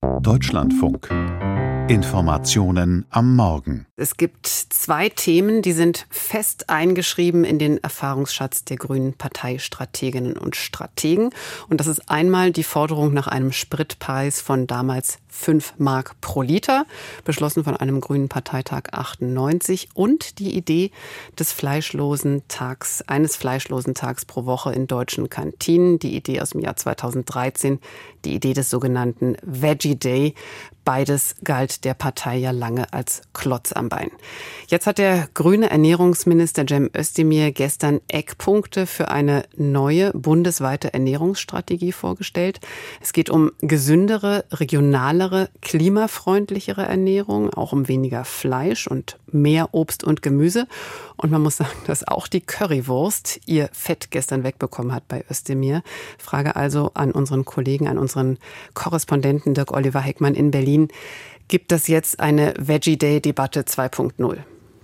Deutschlandfunk. Informationen am Morgen. Es gibt 2 Themen, die sind fest eingeschrieben in den Erfahrungsschatz der Grünen Parteistrateginnen und Strategen. Und das ist einmal die Forderung nach einem Spritpreis von damals 5 Mark pro Liter, beschlossen von einem Grünen Parteitag 98, und die Idee des eines fleischlosen Tags pro Woche in deutschen Kantinen, die Idee aus dem Jahr 2013, die Idee des sogenannten Veggie Day. Beides galt der Partei ja lange als Klotz am Bein. Jetzt hat der grüne Ernährungsminister Cem Özdemir gestern Eckpunkte für eine neue bundesweite Ernährungsstrategie vorgestellt. Es geht um gesündere, regionalere, klimafreundlichere Ernährung, auch um weniger Fleisch und mehr Obst und Gemüse. Und man muss sagen, dass auch die Currywurst ihr Fett gestern wegbekommen hat bei Özdemir. Frage also an unseren Kollegen, an unseren Korrespondenten Dirk Oliver Heckmann in Berlin. Gibt es jetzt eine Veggie-Day-Debatte 2.0?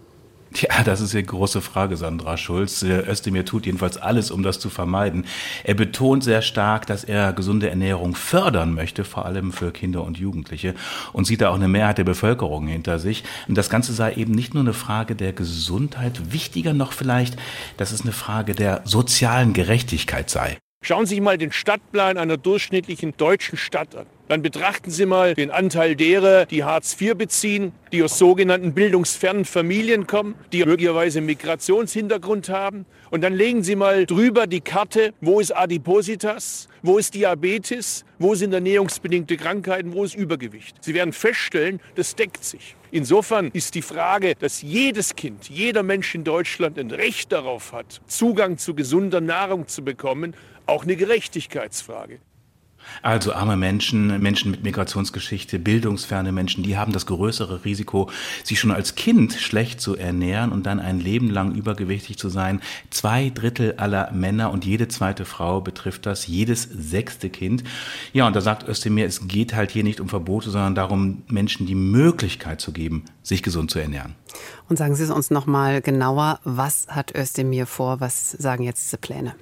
Ja, das ist die große Frage, Sandra Schulz. Özdemir tut jedenfalls alles, um das zu vermeiden. Er betont sehr stark, dass er gesunde Ernährung fördern möchte, vor allem für Kinder und Jugendliche, und sieht da auch eine Mehrheit der Bevölkerung hinter sich. Und das Ganze sei eben nicht nur eine Frage der Gesundheit, wichtiger noch vielleicht, dass es eine Frage der sozialen Gerechtigkeit sei. Schauen Sie sich mal den Stadtplan einer durchschnittlichen deutschen Stadt an. Dann betrachten Sie mal den Anteil derer, die Hartz IV beziehen, die aus sogenannten bildungsfernen Familien kommen, die möglicherweise Migrationshintergrund haben. Und dann legen Sie mal drüber die Karte, wo ist Adipositas, wo ist Diabetes, wo sind ernährungsbedingte Krankheiten, wo ist Übergewicht. Sie werden feststellen, das deckt sich. Insofern ist die Frage, dass jedes Kind, jeder Mensch in Deutschland ein Recht darauf hat, Zugang zu gesunder Nahrung zu bekommen, auch eine Gerechtigkeitsfrage. Also arme Menschen, Menschen mit Migrationsgeschichte, bildungsferne Menschen, die haben das größere Risiko, sich schon als Kind schlecht zu ernähren und dann ein Leben lang übergewichtig zu sein. 2/3 aller Männer und jede zweite Frau betrifft das, jedes 6. Kind. Ja, und da sagt Özdemir, es geht halt hier nicht um Verbote, sondern darum, Menschen die Möglichkeit zu geben, sich gesund zu ernähren. Und sagen Sie es uns noch mal genauer, was hat Özdemir vor, was sagen jetzt diese Pläne?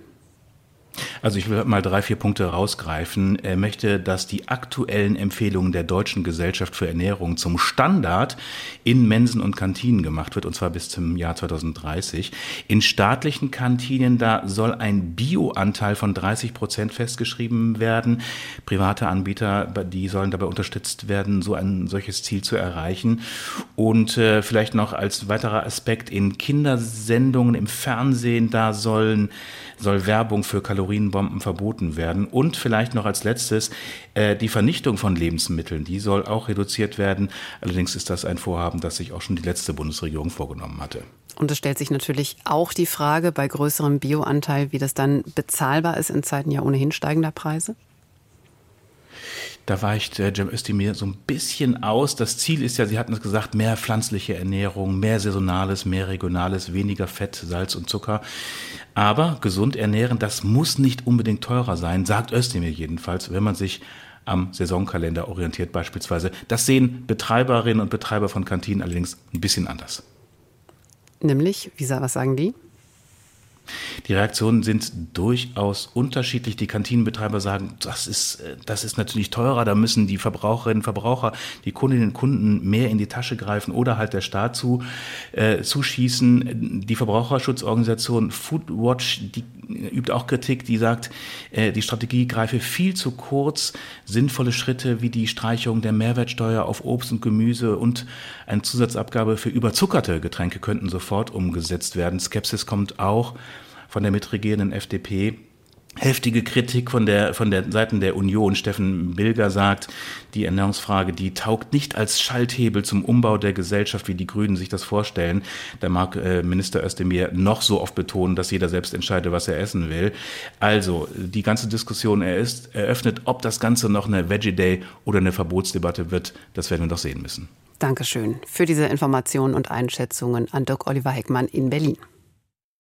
Also ich will mal 3, 4 Punkte rausgreifen. Er möchte, dass die aktuellen Empfehlungen der Deutschen Gesellschaft für Ernährung zum Standard in Mensen und Kantinen gemacht wird, und zwar bis zum Jahr 2030. In staatlichen Kantinen, da soll ein Bio-Anteil von 30% festgeschrieben werden. Private Anbieter, die sollen dabei unterstützt werden, so ein solches Ziel zu erreichen. Und vielleicht noch als weiterer Aspekt, in Kindersendungen im Fernsehen, da soll Werbung für Kalorienbomben verboten werden. Und vielleicht noch als letztes, die Vernichtung von Lebensmitteln, die soll auch reduziert werden. Allerdings ist das ein Vorhaben, das sich auch schon die letzte Bundesregierung vorgenommen hatte. Und es stellt sich natürlich auch die Frage bei größerem Bioanteil, wie das dann bezahlbar ist in Zeiten ja ohnehin steigender Preise? Da weicht Cem Özdemir so ein bisschen aus. Das Ziel ist ja, Sie hatten es gesagt, mehr pflanzliche Ernährung, mehr Saisonales, mehr Regionales, weniger Fett, Salz und Zucker. Aber gesund ernähren, das muss nicht unbedingt teurer sein, sagt Özdemir jedenfalls, wenn man sich am Saisonkalender orientiert beispielsweise. Das sehen Betreiberinnen und Betreiber von Kantinen allerdings ein bisschen anders. Nämlich, was sagen die? Die Reaktionen sind durchaus unterschiedlich. Die Kantinenbetreiber sagen, das ist natürlich teurer, da müssen die Verbraucherinnen und Verbraucher, die Kundinnen und Kunden mehr in die Tasche greifen oder halt der Staat zuschießen. Die Verbraucherschutzorganisation Foodwatch, die übt auch Kritik, die sagt, die Strategie greife viel zu kurz. Sinnvolle Schritte wie die Streichung der Mehrwertsteuer auf Obst und Gemüse und eine Zusatzabgabe für überzuckerte Getränke könnten sofort umgesetzt werden. Skepsis kommt auch von der mitregierenden FDP. Heftige Kritik von der Seiten der Union. Steffen Bilger sagt, die Ernährungsfrage, die taugt nicht als Schalthebel zum Umbau der Gesellschaft, wie die Grünen sich das vorstellen. Da mag Minister Özdemir noch so oft betonen, dass jeder selbst entscheide, was er essen will. Also die ganze Diskussion eröffnet, ob das Ganze noch eine Veggie Day oder eine Verbotsdebatte wird, das werden wir noch sehen müssen. Dankeschön für diese Informationen und Einschätzungen an Dirk Oliver Heckmann in Berlin.